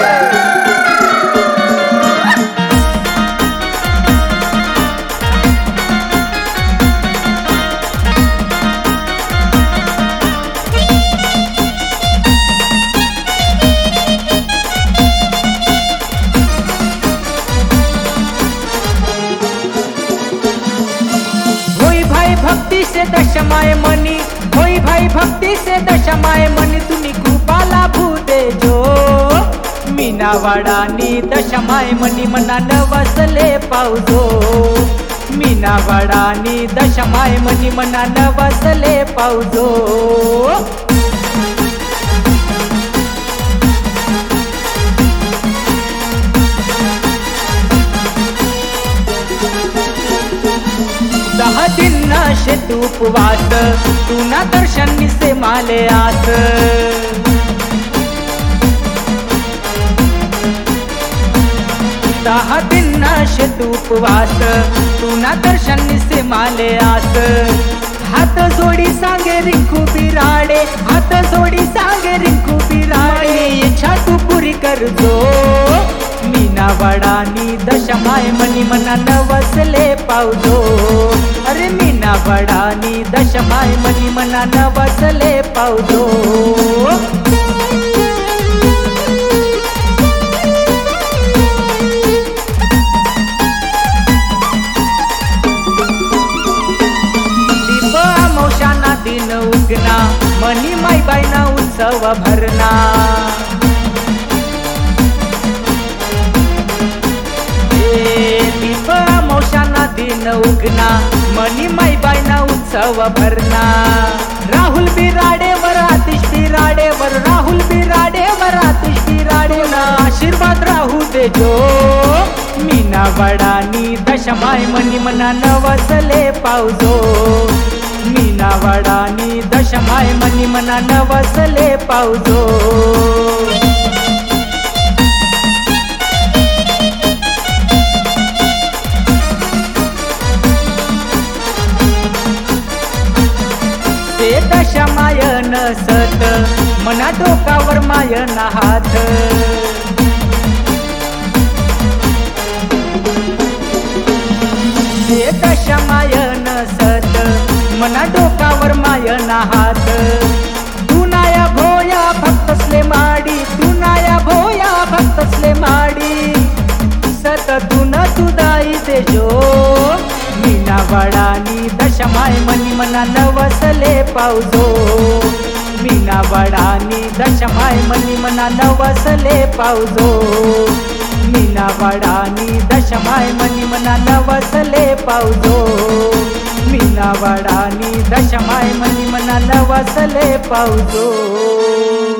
भक्ति से दशमाय मनी होई भाई भक्ति से दशमाय मनी तुम्ही कृपाला भूदे जो मीनावाडानी दशमाय मनी मनान वसले पावजो मीनावाडानी दशमाय मनी मनान वसले पावजो दहा दिन शेतू उपवास तू ना दर्शन से माले आस दहा दिन शेतू उपवास तू ना दर्शन से माले आस हात जोडी सांगे रिंकू बिराडे हात जोडी सांगे रिंकू बिराडे इच्छा तू पुरी कर जो मीनावाडानी दशमाय मनी मनान वसले पावजो अरे मीनावाडानी दशमाय मनी मनान वसले पावजो दीप अमावस्याना दिन उगना मनी माईबाईना उत्सव भरना दीप अमावस्याना दिन उगना मनी माईबाईना उत्सव भरना राहुल बिराडेवर आतिश बिराडेवर राहुल बिराडेवर आतिश बिराडेवर आशीर्वाद राहू दे जो मीनावाडानी दशमाय मनी मनान वसले पावजो मीनावाडानी दशमाय मनी मनान वसले पावजो दशमायन सत मना डोकावर मायन हात दशमायन सत मना डोकावर मायन हात तू नाया भोया भक्तसले माडी तू नाया भोया भक्तसले माडी सत तू न तुदाई देजो मीनावाडानी दशमाय मनी मनान वसले पावजो मीनावाडानी दशमाय मनी मनान वसले पावजो मीनावाडानी दशमाय मनी मनान वसले पावजो मीनावाडानी दशमाय मनी मनान वसले पावजो।